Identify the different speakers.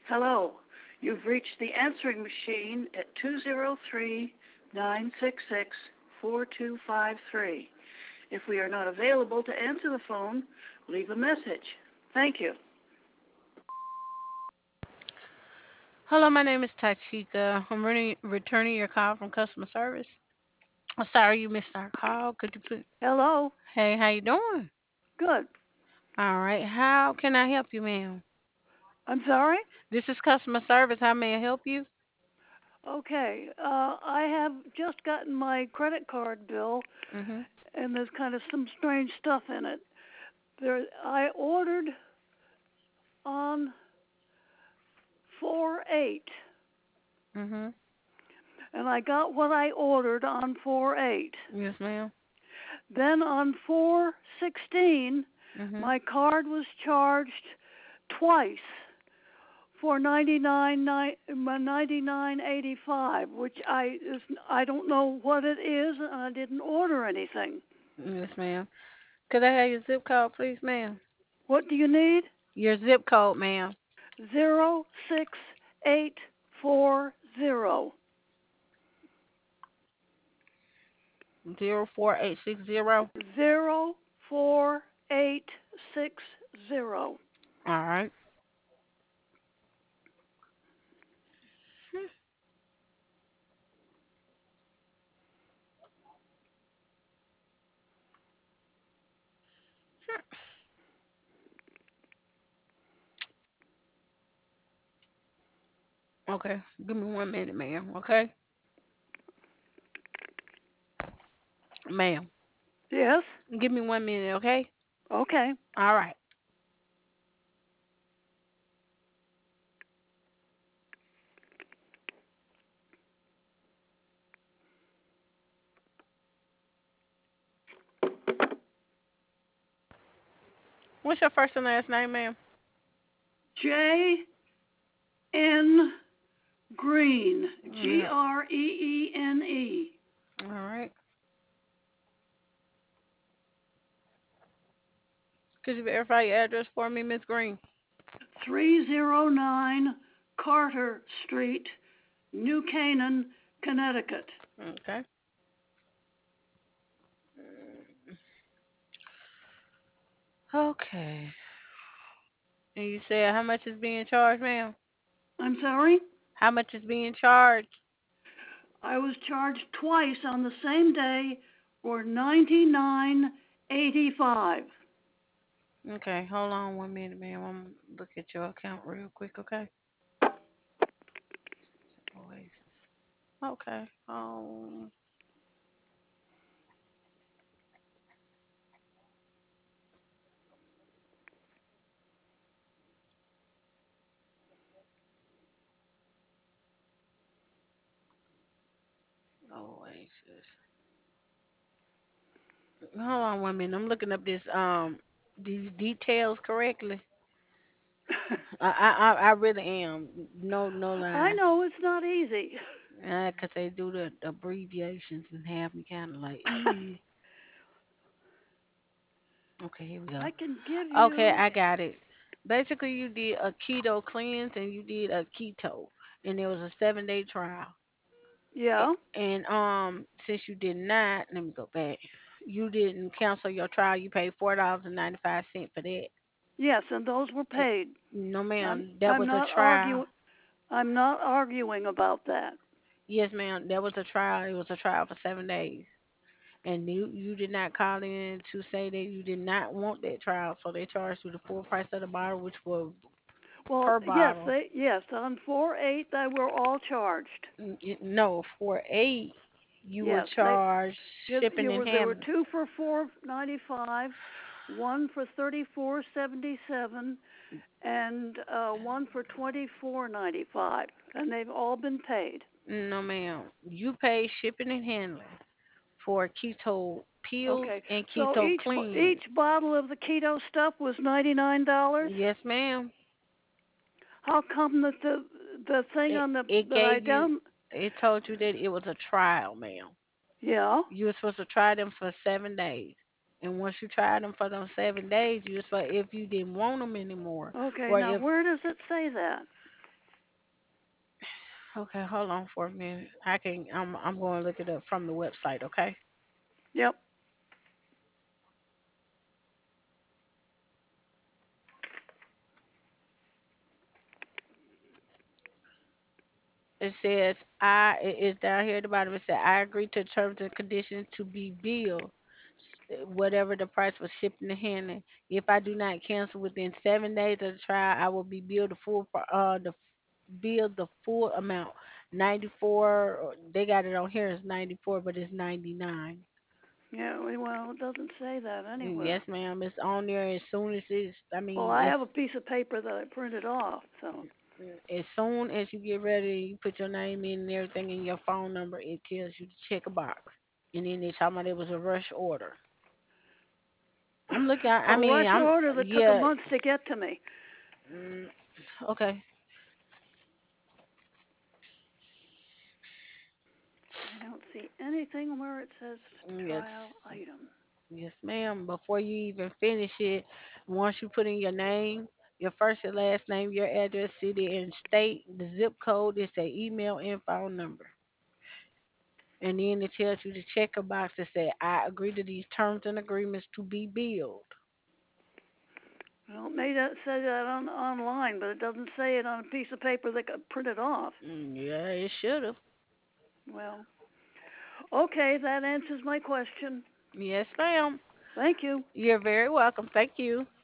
Speaker 1: Hello. You've reached the answering machine at 203-966-4253. If we are not available to answer the phone, leave a message. Thank you.
Speaker 2: Hello, my name is Tachika. I'm returning your call from customer service. I'm sorry you missed our call. Could you please?
Speaker 1: Hello.
Speaker 2: Hey, how you doing?
Speaker 1: Good.
Speaker 2: All right. How can I help you, ma'am?
Speaker 1: I'm sorry?
Speaker 2: This is customer service. How may I help you?
Speaker 1: Okay. I have just gotten my credit card bill,
Speaker 2: Mhm.
Speaker 1: and there's kind of some strange stuff in it. I ordered on 4/8,
Speaker 2: Mhm.
Speaker 1: and I got what I ordered on 4/8.
Speaker 2: Yes, ma'am.
Speaker 1: Then on 4/16,
Speaker 2: Mhm.
Speaker 1: my card was charged twice for 99.85, which I don't know what it is, and I didn't order anything.
Speaker 2: Yes, ma'am. Could I have your zip code, please, ma'am?
Speaker 1: What do you need?
Speaker 2: Your zip code, ma'am.
Speaker 1: 06840.
Speaker 2: 04860.
Speaker 1: 04860.
Speaker 2: All right. Okay. Give me 1 minute, ma'am. Okay, ma'am.
Speaker 1: Yes?
Speaker 2: Give me 1 minute. Okay.
Speaker 1: Okay.
Speaker 2: All right. What's your first and last name, ma'am?
Speaker 1: J.N. Green.
Speaker 2: Yeah.
Speaker 1: Greene.
Speaker 2: All right. Could you verify your address for me, Miss Green?
Speaker 1: 309 Carter Street, New Canaan, Connecticut.
Speaker 2: Okay. Okay. And you said how much is being charged, ma'am?
Speaker 1: I'm sorry?
Speaker 2: How much is being charged?
Speaker 1: I was charged twice on the same day for 99.85.
Speaker 2: Okay, hold on 1 minute, ma'am. I'm gonna look at your account real quick, okay? Oasis. Okay. Oasis. Hold on 1 minute. I'm looking up these details correctly. I really am. No, no
Speaker 1: I
Speaker 2: lie.
Speaker 1: know it's not easy.
Speaker 2: 'Cause they do the abbreviations and have me kind of like, eee. Okay, here we go.
Speaker 1: I can give
Speaker 2: Okay,
Speaker 1: you,
Speaker 2: I got it. Basically, you did a keto cleanse and you did a keto, and there was a 7-day trial.
Speaker 1: yeah,
Speaker 2: And since you did not, let me go back. You didn't cancel your trial. You paid $4.95 for that.
Speaker 1: yes, and those were
Speaker 2: Eh,
Speaker 1: paid.
Speaker 2: No,
Speaker 1: I'm,
Speaker 2: ma'am, that
Speaker 1: I'm
Speaker 2: was a
Speaker 1: not
Speaker 2: trial.
Speaker 1: arguing. I'm not arguing about that.
Speaker 2: Yes, ma'am, that was a trial. It was a trial for 7 days. And you did not call in to say that you did not want that trial, so they charged you the full price of the bottle, which was
Speaker 1: Well,
Speaker 2: per bottle.
Speaker 1: yes, on 4/8 they were all charged.
Speaker 2: No, for 8 you were
Speaker 1: Yes, they
Speaker 2: charged shipping and
Speaker 1: there were
Speaker 2: handling.
Speaker 1: two for 4.95, one for 34.77, and one for 24.95, and they've all been paid.
Speaker 2: No, ma'am, you pay shipping and handling for keto pills
Speaker 1: Okay,
Speaker 2: and
Speaker 1: so
Speaker 2: keto cleanse.
Speaker 1: each bottle of the keto stuff was $99.
Speaker 2: Yes, ma'am.
Speaker 1: How come that the thing
Speaker 2: It
Speaker 1: on the
Speaker 2: it
Speaker 1: that I
Speaker 2: gave you.
Speaker 1: down?
Speaker 2: It told you that it was a trial, ma'am.
Speaker 1: Yeah.
Speaker 2: You were supposed to try them for 7 days. And once you tried them for them 7 days, you was supposed, if you didn't want them anymore,
Speaker 1: Okay.
Speaker 2: or
Speaker 1: Now
Speaker 2: if
Speaker 1: where does it say that?
Speaker 2: Okay, hold on for a minute. I'm going to look it up from the website, okay?
Speaker 1: Yep.
Speaker 2: It says it's down here at the bottom. It said I agree to terms and conditions to be billed, whatever the price for shipping and handling. If I do not cancel within 7 days of the trial, I will be billed the full amount. 94. They got it on here as 94, but it's 99.
Speaker 1: Yeah. Well, it doesn't say that anywhere.
Speaker 2: Yes, ma'am. It's on there as soon as it's. I
Speaker 1: Well,
Speaker 2: mean,
Speaker 1: I
Speaker 2: it's
Speaker 1: have a piece of paper that I printed off. So.
Speaker 2: as soon as you get ready, you put your name in and everything and your phone number. It tells you to check a box, and then they talking about it was a rush order. I'm looking. I
Speaker 1: A
Speaker 2: mean,
Speaker 1: rush
Speaker 2: I'm
Speaker 1: order that took a
Speaker 2: yeah.
Speaker 1: month to get to me.
Speaker 2: Mm, okay.
Speaker 1: I don't see anything where it says
Speaker 2: Yes.
Speaker 1: trial item.
Speaker 2: Yes, ma'am. Before you even finish it, once you put in your name, your first and last name, your address, city and state, the zip code, it's the email and phone number. And then it tells you to check a box that say, I agree to these terms and agreements to be billed.
Speaker 1: Well, it may that say that online, but it doesn't say it on a piece of paper that got printed off.
Speaker 2: Yeah, it should have.
Speaker 1: Well, okay, that answers my question.
Speaker 2: Yes, ma'am.
Speaker 1: Thank you.
Speaker 2: You're very welcome. Thank you.